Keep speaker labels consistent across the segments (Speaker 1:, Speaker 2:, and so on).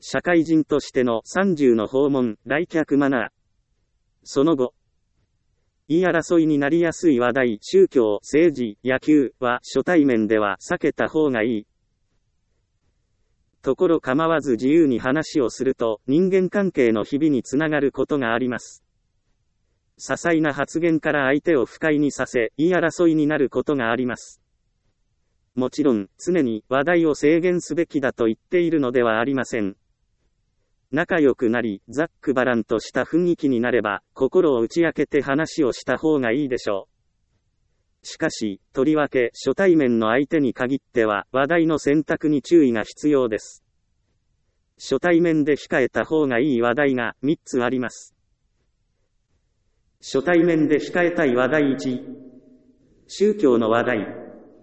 Speaker 1: 社会人としての30の訪問、来客マナー。その後、言い争いになりやすい話題、宗教、政治、野球は初対面では避けた方がいい。ところ構わず自由に話をすると、人間関係の日々につながることがあります。些細な発言から相手を不快にさせ、言い争いになることがあります。もちろん、常に話題を制限すべきだと言っているのではありません。仲良くなり、ざっくばらんとした雰囲気になれば、心を打ち明けて話をした方がいいでしょう。しかし、とりわけ初対面の相手に限っては、話題の選択に注意が必要です。初対面で控えた方がいい話題が3つあります。初対面で控えたい話題1、宗教の話題。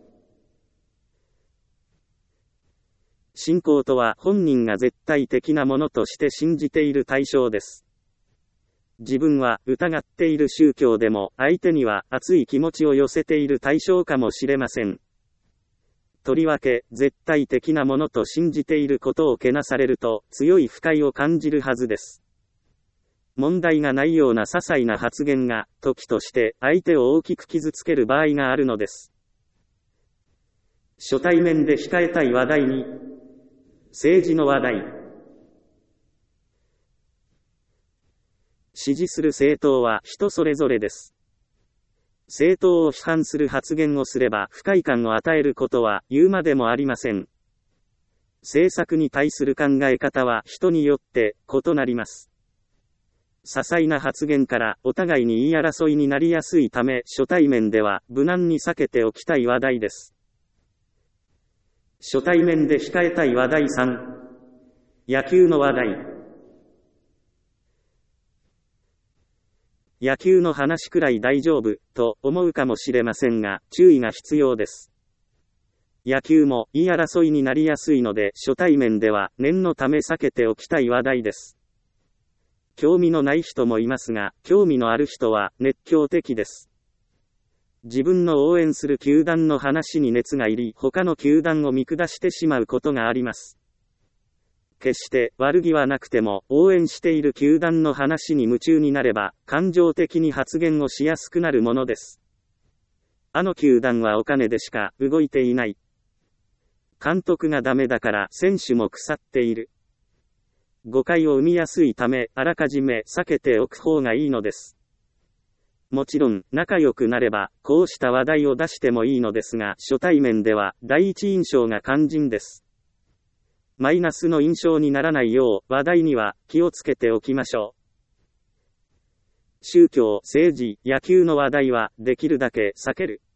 Speaker 1: 信仰とは本人が絶対的なものとして信じている対象です。自分は疑っている宗教でも相手には熱い気持ちを寄せている対象かもしれません。とりわけ絶対的なものと信じていることをけなされると強い不快を感じるはずです。問題がないような些細な発言が時として相手を大きく傷つける場合があるのです。初対面で控えたい話題に、政治の話題。支持する政党は人それぞれです。政党を批判する発言をすれば不快感を与えることは言うまでもありません。政策に対する考え方は人によって異なります。些細な発言からお互いに言い争いになりやすいため、初対面では無難に避けておきたい話題です。初対面で控えたい話題3、野球の話題。野球の話くらい大丈夫と思うかもしれませんが、注意が必要です。野球も言い争いになりやすいので、初対面では念のため避けておきたい話題です。興味のない人もいますが、興味のある人は熱狂的です。自分の応援する球団の話に熱が入り、他の球団を見下してしまうことがあります。決して悪気はなくても、応援している球団の話に夢中になれば、感情的に発言をしやすくなるものです。あの球団はお金でしか動いていない。監督がダメだから選手も腐っている。誤解を生みやすいため、あらかじめ避けておく方がいいのです。もちろん、仲良くなれば、こうした話題を出してもいいのですが、初対面では、第一印象が肝心です。マイナスの印象にならないよう、話題には気をつけておきましょう。宗教、政治、野球の話題は、できるだけ避ける。